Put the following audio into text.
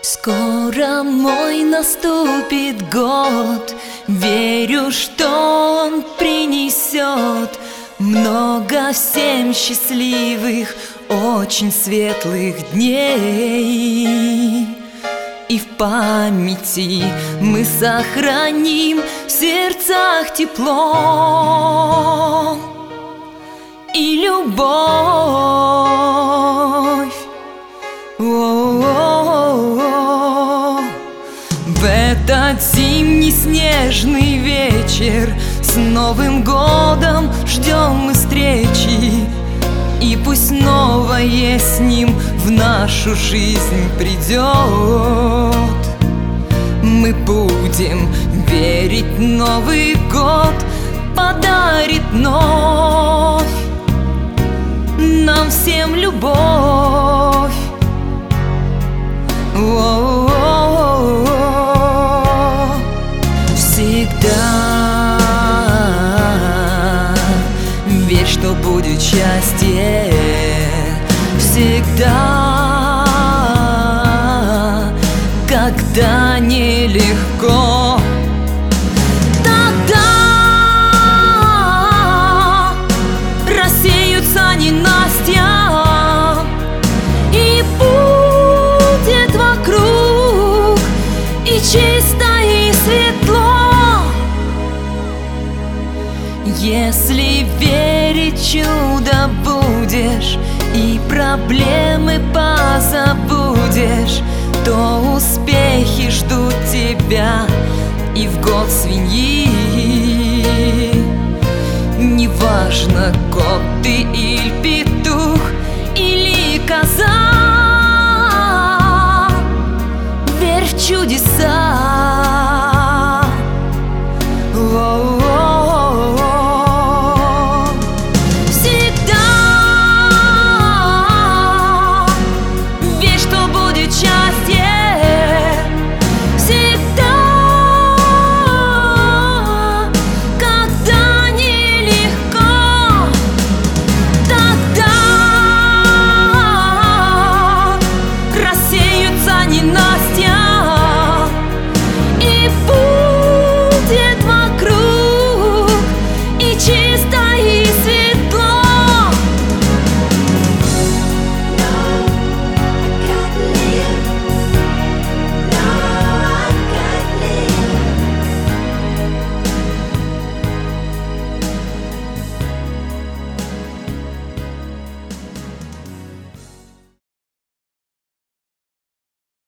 Скоро мой наступит год, верю, что он принесет много всем счастливых, очень светлых дней. И в памяти мы сохраним в сердцах тепло и любовь. В этот зимний снежный вечер с Новым годом ждем мы встречи, и пусть новое с ним в нашу жизнь придет. Мы будем верить, Новый год подарит вновь нам всем любовь. Всегда верь, что будет счастье. Всегда, когда нелегко, тогда рассеются ненастья, и будет вокруг и чисто, и светло. Если верить, чудо будешь, и проблемы позабудешь, то успехи ждут тебя и в год свиньи. Неважно, кот ты или петух, или коза, верь в чудеса.